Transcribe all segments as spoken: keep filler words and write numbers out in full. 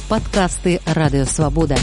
Падкасты Радыёвабода.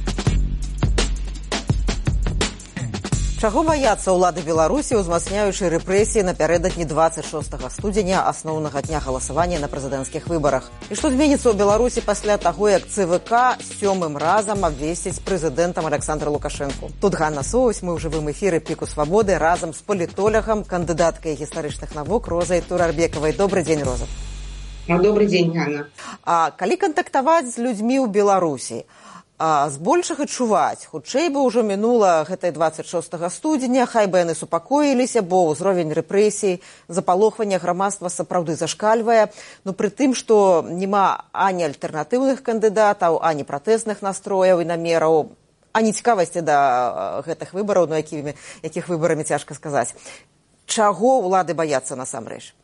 Чаго баяцца ўлады Беларусі, узмацняючы рэпрэсіі напярэдадні дваццаць шостага студзеня, асноўнага дня галасавання на прэзідэнцкіх выбарах? І што зменіцца ў Беларусі пасля таго, як ЦВК сёмым разам абвесціць прэзідэнтам Александра Лукашэнку? Тут Ганна Соусь, мы ў жывым эфіры Піку Свабоды разам з палітолягам, кандыдаткай гістарычных навук Розай Турарбекавай. Добры дзень, Роза. Добрый дзень, Ганна. А калі кантактаваць з людзьмі ў Беларусі, а збольшага чуваць, хутчэй бы ўжо мінула гэтай дваццаць шостага студзеня, хай бы яны супакоіліся, бо ўзровень рэпрэсій, запалохвання грамадства сапраўды зашкальвае. Ну пры тым, што няма ані альтэрнатыўных кандыдатаў, ані пратэзных настрояў і намераў, ані цікавасці да гэтых выбараў, ну якімі, якіх выбарамі цяжка сказаць. Чаго ўлады баяцца насамрэч?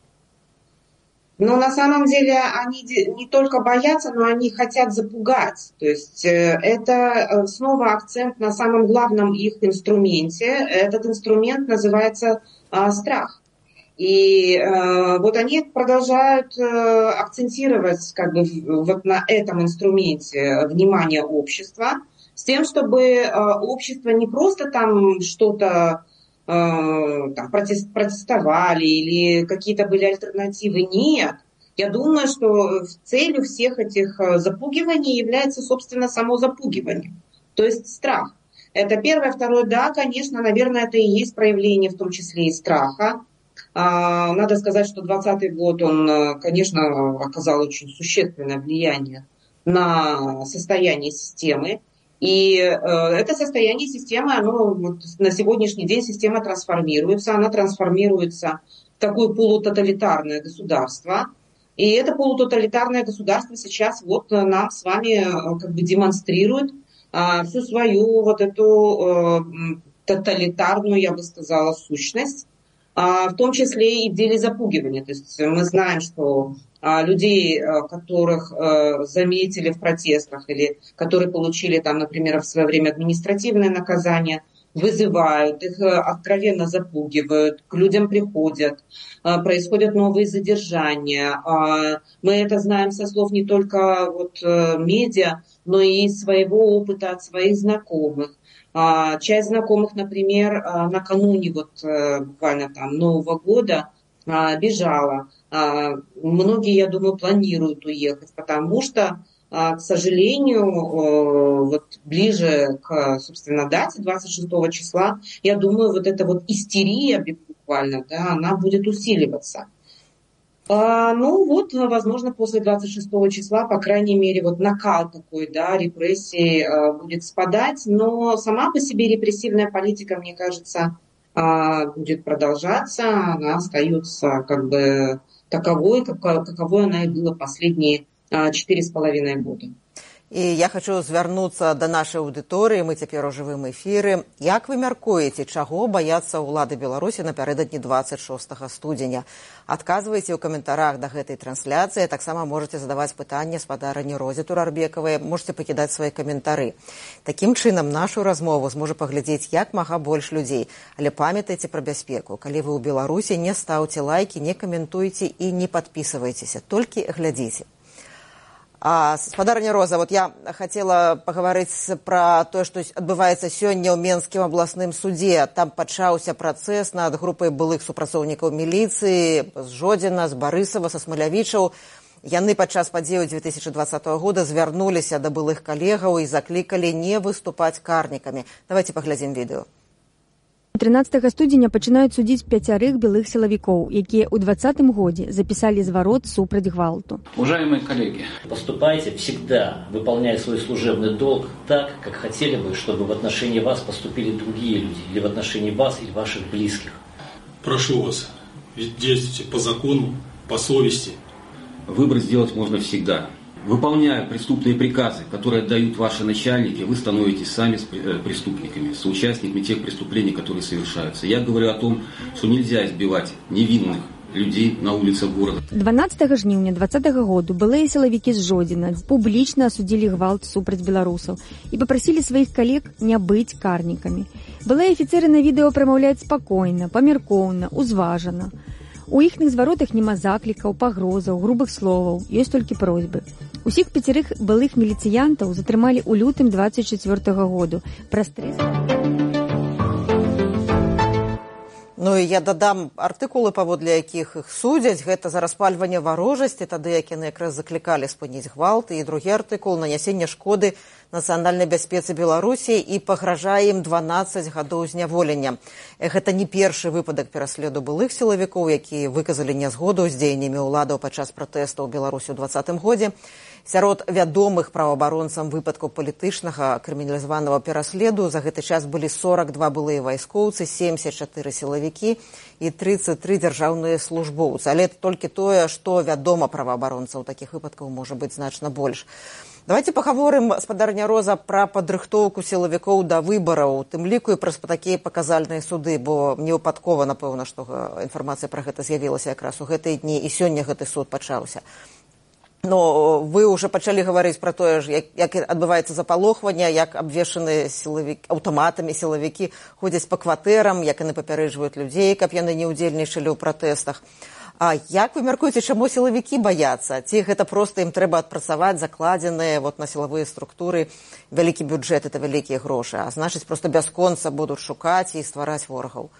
Но на самом деле они не только боятся, но они хотят запугать. То есть это снова акцент на самом главном их инструменте. Этот инструмент называется а, страх. И а, вот они продолжают а, акцентировать как бы вот на этом инструменте внимание общества, с тем, чтобы а, общество не просто там что-то там, протестовали или какие-то были альтернативы. Нет. Я думаю, что целью всех этих запугиваний является, собственно, само запугивание. То есть страх. Это первое. Второе, да, конечно, наверное, это и есть проявление в том числе и страха. Надо сказать, что двадцатый год, он, конечно, оказал очень существенное влияние на состояние системы. И э, это состояние системы, оно вот, на сегодняшний день система трансформируется, она трансформируется в такое полутоталитарное государство. И это полутоталитарное государство сейчас вот нам с вами э, как бы демонстрирует э, всю свою вот эту э, тоталитарную, я бы сказала, сущность, э, в том числе и в деле запугивания. То есть мы знаем, что людей, которых э, заметили в протестах или которые получили там, например, в свое время административное наказание, вызывают, их откровенно запугивают, к людям приходят, э, происходят новые задержания. Э, мы это знаем со слов не только вот, э, медиа, но и своего опыта от своих знакомых. Э, часть знакомых, например, э, накануне вот, э, буквально там Нового года э, бежала. Многие, я думаю, планируют уехать, потому что, к сожалению, вот ближе к, собственно, дате двадцать шестого числа, я думаю, вот эта вот истерия буквально, да, она будет усиливаться. Ну вот, возможно, после двадцать шестого числа, по крайней мере, вот накал такой, да, репрессий будет спадать, но сама по себе репрессивная политика, мне кажется, будет продолжаться, она остается как бы таковой, каковой она и была последние четыре с половиной года. І я хочу звярнуцца да нашай аўдыторыі, мы цяпер у жывым эфіры. Як вы мяркуеце, чаго баяцца ўлады Беларусі напярэдадні дваццаць шостага студзеня? Адказвайце ў каментарах да гэтай трансляцыі, таксама можаце задаваць пытанні спадарыні Розе Турарбекавай, можаце пакідаць свае каментары. Такім чынам, нашу размову зможа паглядзець як мага больш людзей. Але памятайце пра бяспеку. Калі вы ў Беларусі, не стаўце лайкі, не каментуйце і не падпісвайцеся, толькі глядзіце. А, спадарыня Роза, вот я хотела поговорить про то, что адбываецца сёння ў Менскім абласным судзе. Там пачаўся працэс над групай былых супрацоўнікаў міліцыі з Жодзіна, з Барысава, са Смалявічаў. Яны падчас падзеяў две тысячи двадцатого года звярнуліся да былых калегаў і заклікалі не выступаць карнікамі. Давайте паглядзім відэо. тринадцатого студзеня пачынаюць судзіць пяцярых белых силовиков, якія ў двадцатым годзе записали зварот супраць гвалту. Уважаемые коллеги, поступайте всегда, выполняя свой служебный долг так, как хотели бы, чтобы в отношении вас поступили другие люди, или в отношении вас или ваших близких. Прошу вас, действуйте по закону, по совести. Выбор сделать можно всегда. Выполняя преступные приказы, которые отдают ваши начальники, вы становитесь сами преступниками, соучастниками тех преступлений, которые совершаются. Я говорю о том, что нельзя избивать невинных людей на улицах города. дванаццатага жніўня двадцатага году былыя сілавікі з Жодзіна публічна асудзілі гвалт супраць беларусаў і папрасілі сваіх калег не быць карнікамі. Былыя афіцеры на відэо прамаўляюць спакойна, памяркоўна, узважана. У іхных зваротах няма заклікаў, пагрозаў, грубых словаў, ёсць толькі просьбы. Усіх пяцярых былых міліцыянтаў затрымалі ў лютым двадцать четвёртага году. Пра стрэс... Ну і я дадам артыкулы, паводле якіх іх судзяць. Гэта за распальванне варожасці, тады як яны якраз заклікалі спыніць гвалт. І другі артыкул – нанясенне шкоды нацыянальнай бяспецы Беларусі і пагражае ім дванаццаць гадоў зняволення. Гэта не першы выпадак пераследу былых сілавікоў, якія выказалі нязгоду з дзеяннямі ўладаў падчас пратэстаў у Беларусі ў двадцатым годзе. Сярод вядомых праваабаронцам выпадкаў палітычнага крыміналізаванага пераследу за гэты час былі сорок два былыя вайскоўцы, семьдесят четыре сілавікі і тридцать три дзяржаўныя службоўцы. Але это толькі тое, што вядома праваабаронцаў. Такіх выпадкаў можа быць значна больш. Давайте пагаворым, спадарня Роза, пра падрыхтоўку сілавікоў да выбараў, тым ліку і праз такія паказальныя суды, бо не выпадкова, напэўна, што інфармацыя пра гэта з'явілася якраз у гэтыя дні, і сёння гэты суд пачаўся. Но вы ўжо пачалі гаварыць пра тое, як, як адбываецца запалохванне, як абвешаны сілавікі, аўтаматамі сілавікі ходзяць па кватэрам, як яны папярэджваюць людзей, каб яны не ўдзельнічалі ў пратэстах. А як вы мяркуеце, чаму сілавікі баяцца? Ці гэта проста ім трэба адпрацаваць закладзеныя вот, на сілавыя структуры вялікі бюджэт, это вялікія грошы, а значыць, проста бясконца будуць шукаць і ствараць ворагаў?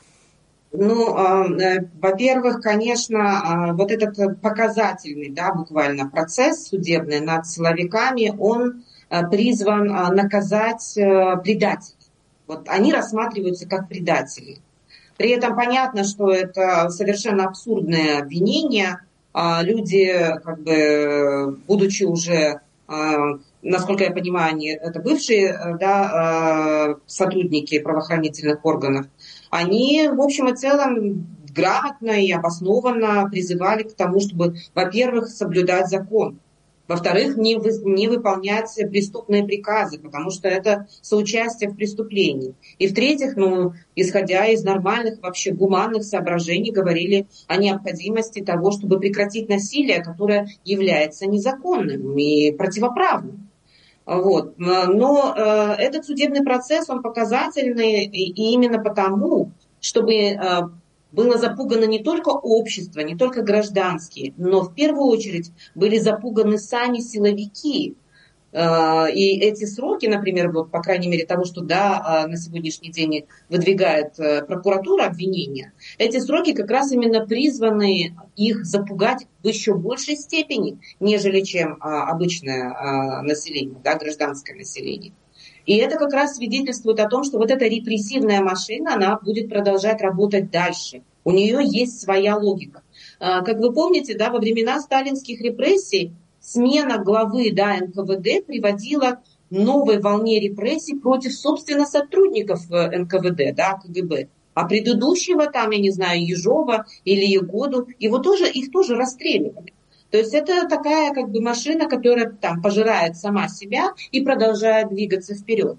Ну, э, во-первых, конечно, э, вот этот показательный, да, буквально процесс судебный над силовиками, он э, призван э, наказать э, предателей. Вот они рассматриваются как предатели. При этом понятно, что это совершенно абсурдное обвинение. Э, люди, как бы, будучи уже, э, насколько я понимаю, они, это бывшие э, да, э, сотрудники правоохранительных органов, они, в общем и целом, грамотно и обоснованно призывали к тому, чтобы, во-первых, соблюдать закон, во-вторых, не, вы, не выполнять преступные приказы, потому что это соучастие в преступлении. И в-третьих, ну, исходя из нормальных, вообще гуманных соображений, говорили о необходимости того, чтобы прекратить насилие, которое является незаконным и противоправным. Вот. Но э, этот судебный процесс, он показательный и, и именно потому, чтобы э, было запугано не только общество, не только гражданские, но в первую очередь были запуганы сами силовики. Э, и эти сроки, например, вот, по крайней мере того, что да, на сегодняшний день выдвигает э, прокуратура обвинения, эти сроки как раз именно призваны их запугать в еще большей степени, нежели чем а, обычное а, население, да, гражданское население. И это как раз свидетельствует о том, что вот эта репрессивная машина, она будет продолжать работать дальше. У нее есть своя логика. А, как вы помните, да, во времена сталинских репрессий смена главы да, эн ка вэ дэ приводила к новой волне репрессий против, собственно, сотрудников эн ка вэ дэ, да, ка гэ бэ. А предыдущего, там, я не знаю, Ежова или Егоду, его тоже, их тоже расстреливали. То есть это такая как бы машина, которая там пожирает сама себя и продолжает двигаться вперед.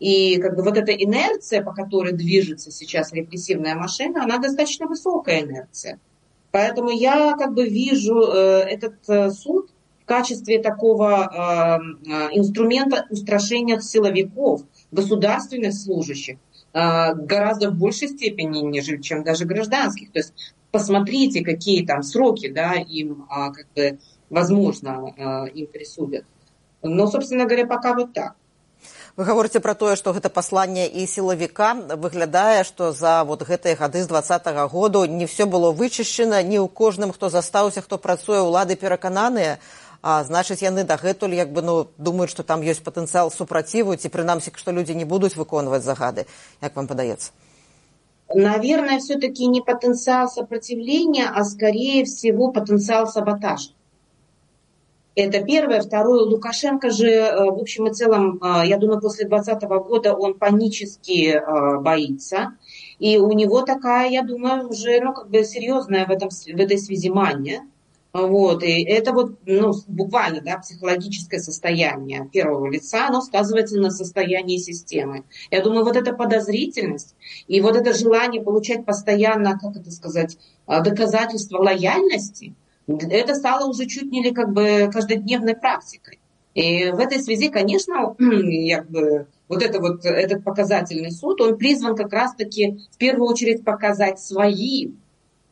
И как бы вот эта инерция, по которой движется сейчас репрессивная машина, она достаточно высокая инерция. Поэтому я как бы вижу э, этот э, суд в качестве такого э, э, инструмента устрашения силовиков, государственных служащих, гораздо в большей степени, нежели чем даже гражданских. То есть посмотрите, какие там сроки да, им, как бы, возможно, им присудят. Но, собственно говоря, пока вот так. Вы гаворыце пра тое, што гэта пасланне і сілавіка. Выглядае, што за вот гэтыя гады з двадцатага году не все было вычышчана, не ў кожным, хто застаўся, хто працуе, улады перакананыя. А значыць, яны дагэтуль як бы, ну, думаюць, што там ёсць патэнцыял супраціву, ці прынамсі, што людзі не будуць выконваць загады. Як вам падаецца? Наверное, все-таки не потенциал сопротивления, а скорее всего потенциал саботажа. Это первое. Второе, Лукашенко же, в общем и целом, я думаю, после двадцатого года он панически боится. И у него такая, я думаю, уже ну, как бы серьезная в, этом, в этой связи мания. Вот. И это вот, ну, буквально да, психологическое состояние первого лица, оно сказывается на состоянии системы. Я думаю, вот эта подозрительность и вот это желание получать постоянно, как это сказать, доказательства лояльности, это стало уже чуть не ли как бы каждодневной практикой. И в этой связи, конечно, как бы, вот, это вот этот показательный суд, он призван как раз-таки в первую очередь показать своим,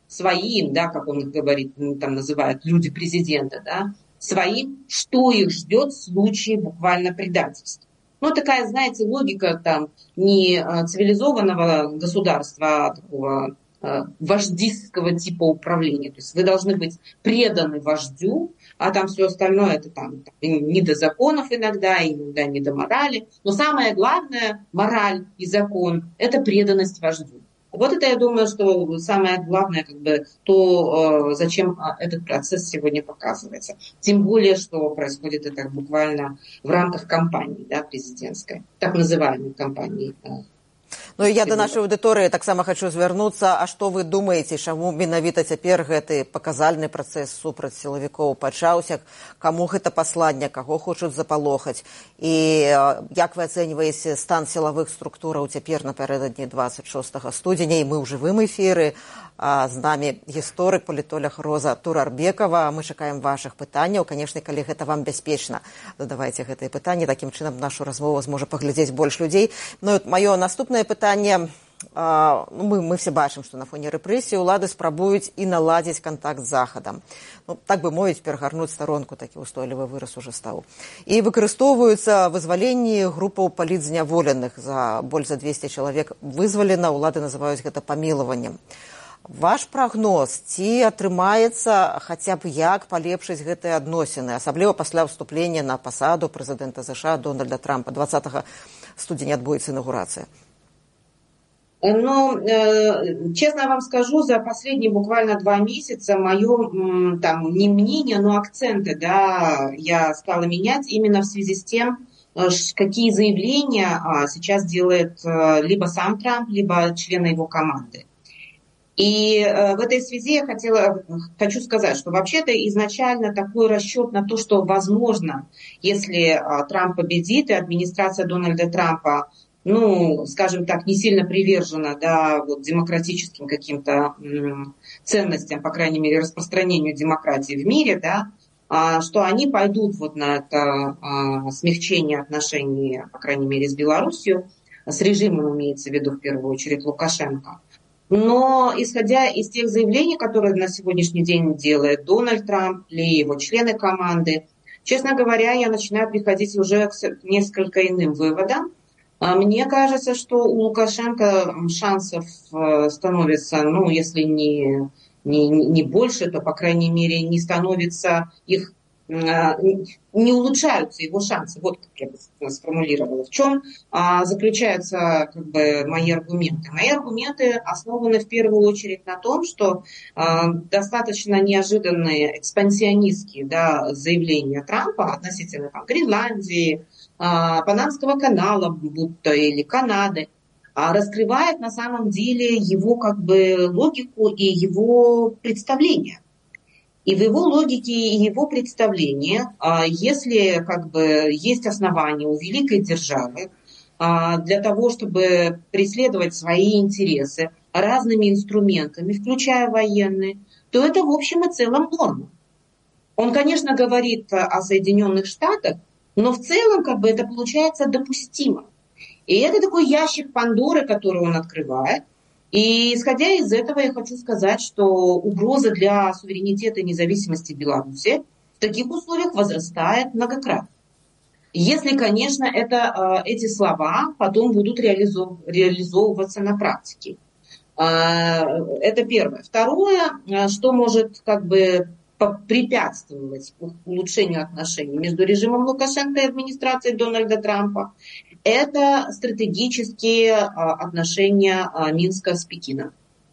своим, да, как он говорит, там называют люди президента, да, своим, что их ждет в случае буквально предательства. Ну, такая, знаете, логика там не цивилизованного государства, а такого вождистского типа управления. То есть вы должны быть преданы вождю, а там все остальное это там, там не до законов иногда, иногда не до морали. Но самое главное, мораль и закон, это преданность вождю. Вот это, я думаю, что самое главное, как бы, то, зачем этот процесс сегодня показывается. Тем более, что происходит это буквально в рамках кампании, да, президентской, так называемой кампании. Ну і я да нашай аўдыторыі таксама хачу звярнуцца. А што вы думаеце, чаму менавіта цяпер гэты паказальны працэс супраць сілавікоў пачаўся? Каму гэта пасланне, каго хочуць запалохаць? І як вы ацэньваеце стан сілавых структураў цяпер напярэдадні дваццаць шостага студзеня? І мы ў жывым эфіры. А з намі гісторык, палітолог Роза Турарбекова. Мы чакаем вашых пытанняў. Канешне, калі гэта вам бяспечна, задавайце гэтыя пытанні. Такім чынам нашу размову зможа паглядзець больш людзей. Ну, маё наступнае пытанне. А, ну, мы, мы все бачым, што на фоне рэпрэсіі ўлады спрабуюць і наладзіць кантакт з захадам. Ну, так бы мовіць, перагарнуць старонку, такі ўстойлівы выраз уже стаў. І выкарыстоўваюцца вызваленні групаў палітзняволеных. За больш за двесце чалавек вызвалена, ўлады называюць гэта памілаваннем. Ваш прагноз, ці атрымаецца хаця б як палепшыць гэтыя адносіны, асабліва пасля ўступлення на пасаду прэзідэнта США Дональда Трампа? двадцатага студзеня адбудзецца інаўгурацыя. Ну, э, честно вам скажу, за последние буквально два месяца мое, там, не мнение, но акценты, да, я стала менять именно в связи с тем, какие заявления сейчас делает либо сам Трамп, либо члены его команды. И в этой связи я хотела, хочу сказать, что вообще-то изначально такой расчет на то, что возможно, если Трамп победит, и администрация Дональда Трампа, ну, скажем так, не сильно привержена, да, вот, демократическим каким-то м, ценностям, по крайней мере, распространению демократии в мире, да, а, что они пойдут вот на это а, смягчение отношений, по крайней мере, с Белоруссией, с режимом, имеется в виду в первую очередь Лукашенко. Но исходя из тех заявлений, которые на сегодняшний день делает Дональд Трамп или его члены команды, честно говоря, я начинаю приходить уже к несколько иным выводам. Мне кажется, что у Лукашенко шансов становится, ну, если не, не, не больше, то, по крайней мере, не становится их, не улучшаются его шансы. Вот как я бы сформулировала. В чем заключаются, как бы, мои аргументы? Мои аргументы основаны в первую очередь на том, что достаточно неожиданные экспансионистские, да, заявления Трампа относительно там, Гренландии, Панамского канала, будто или Канады, раскрывает на самом деле его, как бы, логику и его представление. И в его логике и его представлении, если, как бы, есть основания у великой державы для того, чтобы преследовать свои интересы разными инструментами, включая военные, то это в общем и целом норма. Он, конечно, говорит о Соединенных Штатах, но в целом, как бы, это получается допустимо. И это такой ящик Пандоры, который он открывает. И исходя из этого я хочу сказать, что угроза для суверенитета и независимости Беларуси в таких условиях возрастает многократно. Если, конечно, это, эти слова потом будут реализов, реализовываться на практике. Это первое. Второе, что может, как бы, препятствовать улучшению отношений между режимом Лукашенко и администрацией Дональда Трампа, это стратегические отношения Минска с Пекином.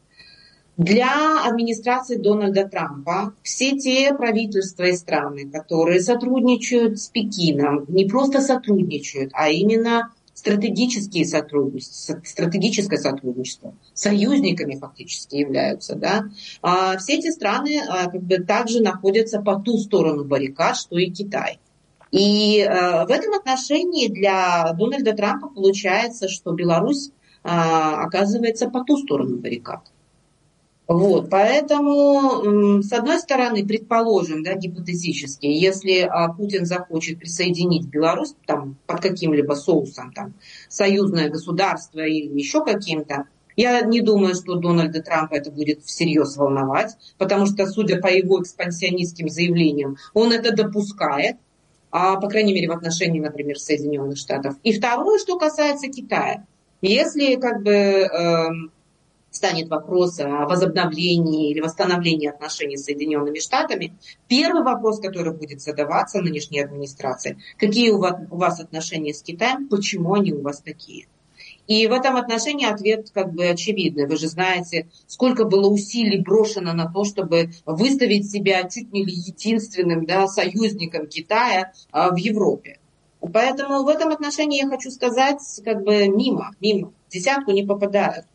Для администрации Дональда Трампа все те правительства и страны, которые сотрудничают с Пекином, не просто сотрудничают, а именно стратегические сотрудничества, стратегическое сотрудничество, союзниками фактически являются, да, все эти страны, как бы, также находятся по ту сторону баррикад, что и Китай. И в этом отношении для Дональда Трампа получается, что Беларусь оказывается по ту сторону баррикад. Вот, поэтому, с одной стороны, предположим, да, гипотетически, если Путин захочет присоединить Беларусь там, под каким-либо соусом, там, союзное государство или еще каким-то, Я не думаю, что Дональда Трампа это будет всерьез волновать, потому что, судя по его экспансионистским заявлениям, он это допускает, а, по крайней мере, в отношении, например, Соединенных Штатов. И второе, что касается Китая. Если как бы э, станет вопрос о возобновлении или восстановлении отношений с Соединенными Штатами, первый вопрос, который будет задаваться нынешней администрации, какие у вас, у вас отношения с Китаем, почему они у вас такие? И в этом отношении ответ как бы очевидный. Вы же знаете, сколько было усилий брошено на то, чтобы выставить себя чуть не единственным, да, союзником Китая а, в Европе. Поэтому в этом отношении я хочу сказать, как бы мимо, мимо, в десятку не попадают.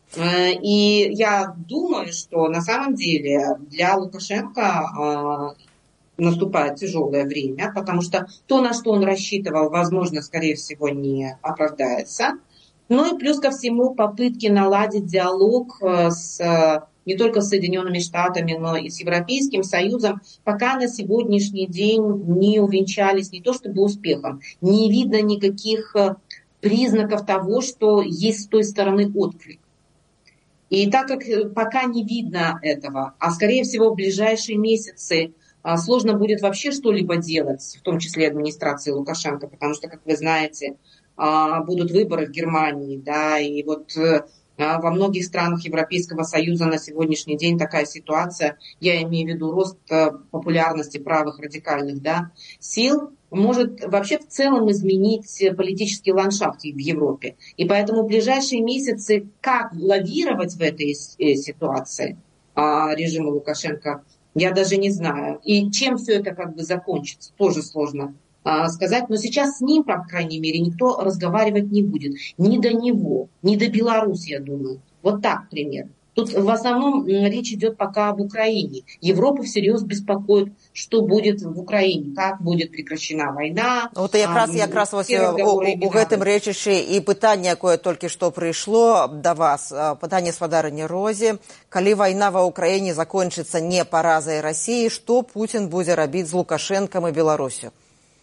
И я думаю, что на самом деле для Лукашенко а, наступает тяжелое время, потому что то, на что он рассчитывал, возможно, скорее всего, не оправдается. Ну и плюс ко всему попытки наладить диалог с, не только с Соединенными Штатами, но и с Европейским Союзом, пока на сегодняшний день не увенчались не то чтобы успехом, не видно никаких признаков того, что есть с той стороны отклик. И так как пока не видно этого, а скорее всего в ближайшие месяцы сложно будет вообще что-либо делать, в том числе администрации Лукашенко, потому что, как вы знаете, будут выборы в Германии, да, и вот во многих странах Европейского Союза на сегодняшний день такая ситуация, я имею в виду рост популярности правых радикальных, да, сил, может вообще в целом изменить политический ландшафт в Европе. И поэтому в ближайшие месяцы, как лавировать в этой ситуации режима Лукашенко, я даже не знаю. И чем все это как бы закончится, тоже сложно сказать, но сейчас с ним, по крайней мере, никто разговаривать не будет. Ни до него, ни до Беларуси, я думаю. Вот так пример. Тут в основном речь идет пока об Украине. Европу всерьез беспокоит, что будет в Украине, как будет прекращена война. Вот якраз, якраз ось у, у гэтым рэчышчы і пытанне, якое толькі што прыйшло да вас. Пытанне спадарыні Розе. Калі вайна ва Ўкраіне закончыцца не паразай Расіі, што Путін будзе рабіць з Лукашэнкам і Беларусю?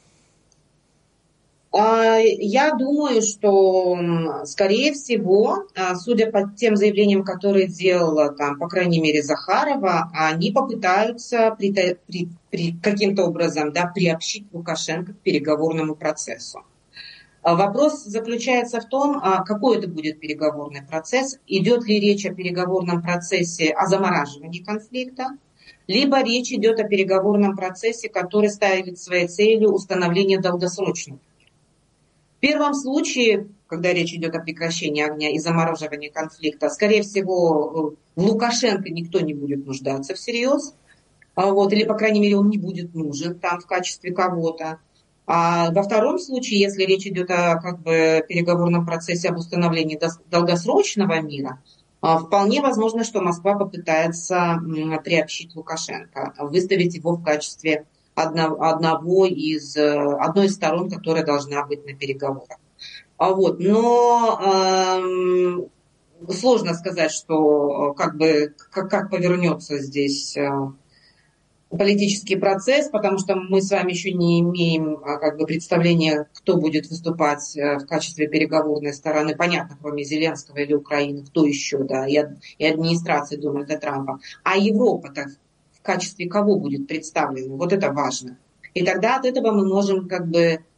Я думаю, что, скорее всего, судя по тем заявлениям, которые делала, там, по крайней мере, Захарова, они попытаются при, при, при, каким-то образом, да, приобщить Лукашенко к переговорному процессу. Вопрос заключается в том, какой это будет переговорный процесс, идет ли речь о переговорном процессе, о замораживании конфликта, либо речь идет о переговорном процессе, который ставит своей целью установление долгосрочного. В первом случае, когда речь идет о прекращении огня и замораживании конфликта, скорее всего, в Лукашенко никто не будет нуждаться всерьез, вот, или, по крайней мере, он не будет нужен там в качестве кого-то. А во втором случае, если речь идет о как бы, переговорном процессе об установлении долгосрочного мира, вполне возможно, что Москва попытается приобщить Лукашенко, выставить его в качестве одного из, одной из сторон, которая должна быть на переговорах. А вот, но э, сложно сказать, что как бы как, как повернется здесь э, политический процесс, потому что мы с вами еще не имеем как бы представления, кто будет выступать в качестве переговорной стороны. Понятно, кроме Зеленского или Украины, кто еще, да, и, и администрации Дональда Трампа. А Европа-то в качестве кого будет представлена? Вот это важно. И тогда от этого мы можем как бы э,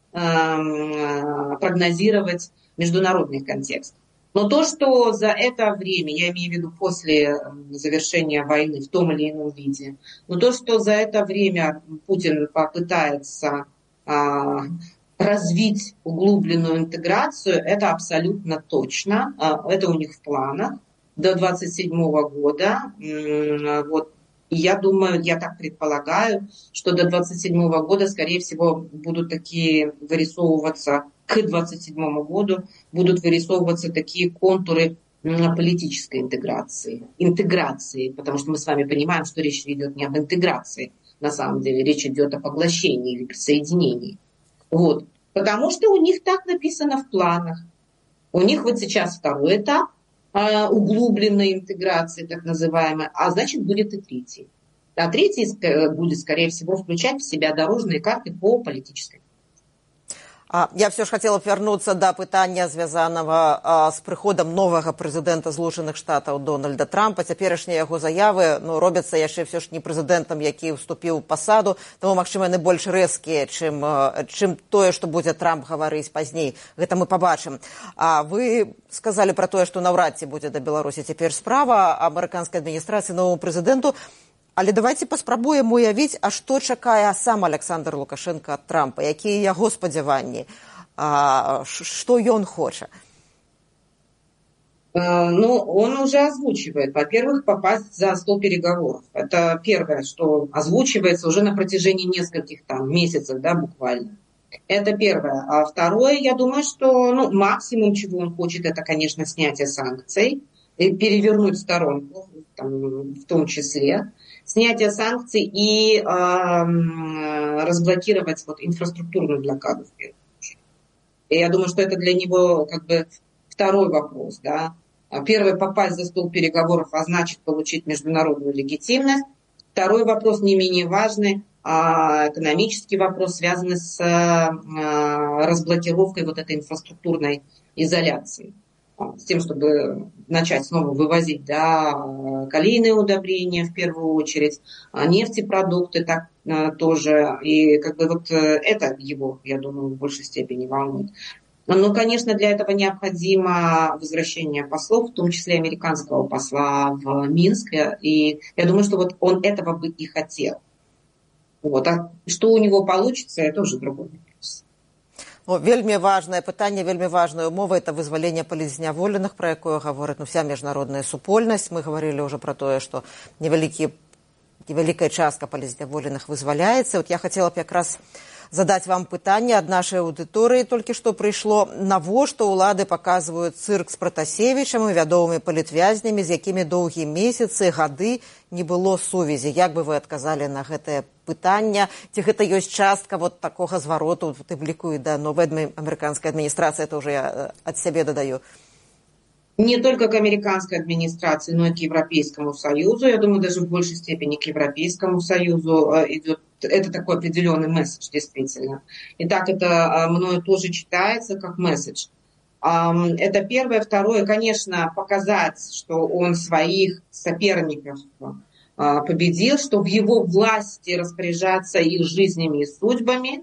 прогнозировать международный контекст. Но то, что за это время, я имею в виду после завершения войны в том или ином виде, но то, что за это время Путин попытается а, развить углубленную интеграцию, это абсолютно точно. А, это у них в планах до двадцать седьмого года. Вот. И я думаю, я так предполагаю, что до двадцать седьмого года, скорее всего, будут такие вырисовываться, к двадцать седьмому году будут вырисовываться такие контуры политической интеграции. Интеграции, потому что мы с вами понимаем, что речь идет не об интеграции, на самом деле речь идет о поглощении или присоединении. Вот. Потому что у них так написано в планах. У них вот сейчас второй этап углубленной интеграции, так называемой, а значит будет и третий. А третий будет, скорее всего, включать в себя дорожные карты по политической. Я все ж хотела б вярнуцца да пытання, звязанага з прыходам новага прэзідэнта Злучаных Штатаў Дональда Трампа. Цяперашнія яго заявы ну, робяцца яшчэ все ж не прэзідэнтам, які ўступіў у пасаду, таму, магчыма, яны больш рэзкія, чым, чым тое, што будзе Трамп гаварыць пазней. Гэта мы пабачым. А вы сказалі пра тое, што наўрад ці будзе да Беларусі цяпер справа амерыканскай адміністрацыі новаму прэзідэнту. Але давайте паспрабуем уявіць, а што чакае сам Александр Лукашенко ад Трампа, якія яго спадзяванні, а, што ён хоча? Ну, он уже озвучивает. Во-первых, попасть за стол переговоров. Это первое, что озвучивается уже на протяжении нескольких там месяцев, да, буквально. Это первое. А второе, я думаю, что ну, максимум, чего он хочет, это, конечно, снятие санкций, и перевернуть сторонку, там, в том числе. Снятие санкций и э, разблокировать вот, инфраструктурную блокаду. И я думаю, что это для него как бы второй вопрос. Да? Первый, попасть за стол переговоров, а значит получить международную легитимность. Второй вопрос, не менее важный, а экономический вопрос, связанный с э, разблокировкой вот этой инфраструктурной изоляции. С тем, чтобы начать снова вывозить да, калийные удобрения в первую очередь, нефтепродукты так, тоже. И как бы вот это его, я думаю, в большей степени волнует. Но, конечно, для этого необходимо возвращение послов, в том числе американского посла в Минске. И я думаю, что вот он этого бы и хотел. Вот. А что у него получится, это уже другой вопрос. Ну, вельмі важное пытанне, вельмі важная умова – это вызваление палізняволеных, про якое говорит ну, вся международная супольнасць. Мы говорили уже про то, что невеликая частка палізняволеных вызваляется. Вот я хотела бы как раз задать вам пытанне ад нашай аўдыторыі толькі што прыйшло, навошта ўлады паказваюць цырк з Пратасевічам і вядомымі палітвязнямі, з якімі доўгія месяцы, гады не было сувязі. Як бы вы адказалі на гэтае пытанне? Ці гэта ёсць частка вот такога звароту, тым ліку і да новай амерыканскай адміністрацыі, это уже я ад сябе дадаю. Не только к американской администрации, но и к Европейскому Союзу. Я думаю, даже в большей степени к Европейскому Союзу идет. Это такой определенный месседж, действительно. И так это мною тоже читается как месседж. Это первое. Второе, конечно, показать, что он своих соперников победил, что в его власти распоряжаться их жизнями и судьбами.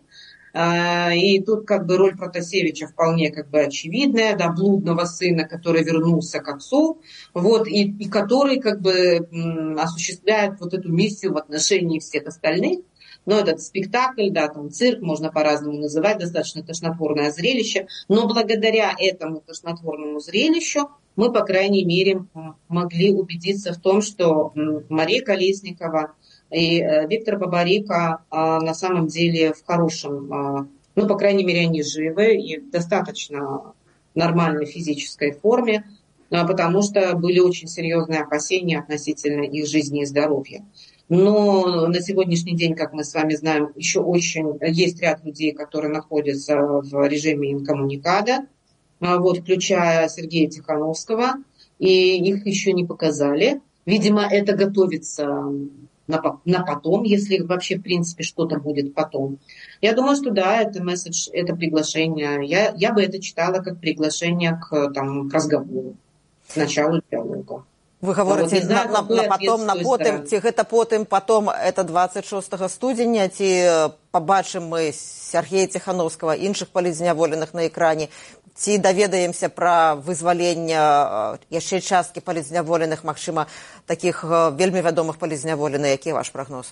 И тут как бы роль Протасевича вполне как бы очевидная, да, блудного сына, который вернулся к отцу, вот, и, и который как бы м, осуществляет вот эту миссию в отношении всех остальных. Но этот спектакль, да, там цирк, можно по-разному называть, достаточно тошнотворное зрелище, но благодаря этому тошнотворному зрелищу мы, по крайней мере, могли убедиться в том, что Мария Колесникова и Виктор Бабарико а, на самом деле в хорошем, а, ну, по крайней мере, они живы и в достаточно нормальной физической форме, а, потому что были очень серьезные опасения относительно их жизни и здоровья. Но на сегодняшний день, как мы с вами знаем, еще очень есть ряд людей, которые находятся в режиме инкоммуникада, а, вот, включая Сергея Тихановского, и их еще не показали. Видимо, это готовится На, на потом, если вообще, в принципе, что-то будет потом. Я думаю, что да, это месседж, это приглашение. Я, я бы это читала как приглашение к, там, к разговору, к началу диалога. Вы говорите, вот, знаю, на, на, на потом, на потым, ці гэта потым, потом, это двадцать шостага студзеня, ці побачым мы Сергея Тихановского, іншых палізняволеных на экране, ці даведаемся пра вызваленне яшчэ часткі палізняволеных, магчыма, таких вельмі вядомых палізняволеных. Які ваш прогноз?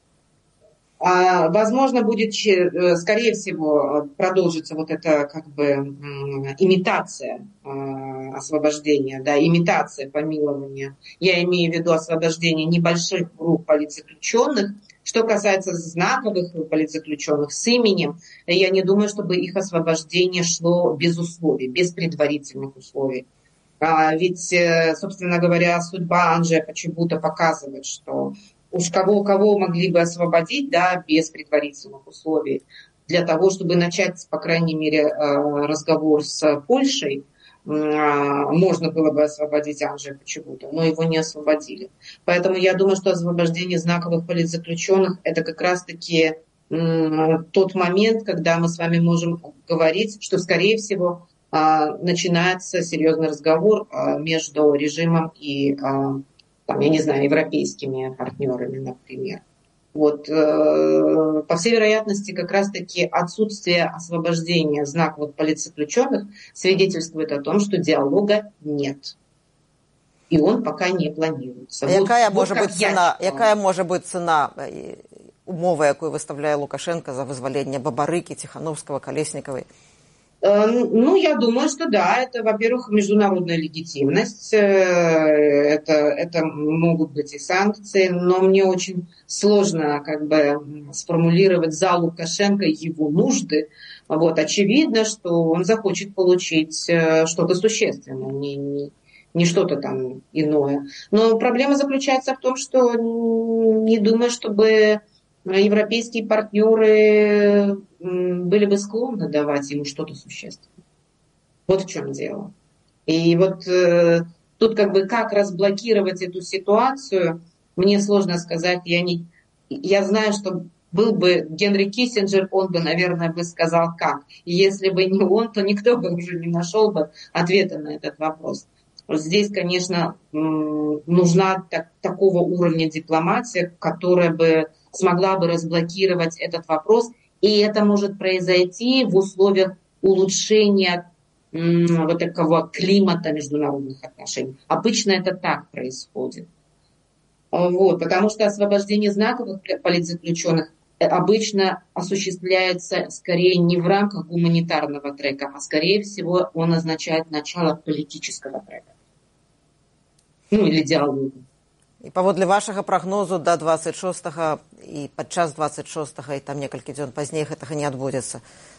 А, возможно, будет, скорее всего, продолжится вот эта как бы имитация освобождения, да, имитация помилования. Я имею в виду освобождение небольших групп политзаключенных. Что касается знаковых политзаключенных с именем, я не думаю, чтобы их освобождение шло без условий, без предварительных условий. А ведь, собственно говоря, судьба Анджея Почебута показывает, что уж кого, кого могли бы освободить, да, без предварительных условий, для того, чтобы начать, по крайней мере, разговор с Польшей, можно было бы освободить Анджея Почебута, но его не освободили. Поэтому я думаю, что освобождение знаковых политзаключенных – это как раз-таки тот момент, когда мы с вами можем говорить, что, скорее всего, начинается серьезный разговор между режимом и, там, я не знаю, европейскими партнерами, например. Вот, по всей вероятности, как раз-таки отсутствие освобождения знаковых политзаключенных свидетельствует о том, что диалога нет. И он пока не планируется. А вот, якая, вот может быть, цена, якая может быть цена умовы, якую выставляе Лукашенко за вызволение Бабарыки, Тихановского, Колесниковой? Ну, я думаю, что да, это, во-первых, международная легитимность, это, это могут быть и санкции, но мне очень сложно как бы сформулировать за Лукашенко его нужды. Вот, очевидно, что он захочет получить что-то существенное, не, не, не что-то там иное. Но проблема заключается в том, что не думаю, чтобы европейские партнеры были бы склонны давать ему что-то существенное. Вот в чем дело. И вот э, тут как бы как разблокировать эту ситуацию, мне сложно сказать. Я, не, я знаю, что был бы Генри Киссинджер, он бы, наверное, бы сказал как. И если бы не он, то никто бы уже не нашел бы ответа на этот вопрос. Вот здесь, конечно, нужна так, такого уровня дипломатия, которая бы смогла бы разблокировать этот вопрос. И это может произойти в условиях улучшения м, вот такого климата международных отношений. Обычно это так происходит. Вот, потому что освобождение знаковых политзаключенных обычно осуществляется скорее не в рамках гуманитарного трека, а скорее всего он означает начало политического трека. Ну или диалога. І паводле вашага прагнозу да двадцать шостага і падчас двадцать шостага і там некалькі дзён пазней гэтага не адбудзецца?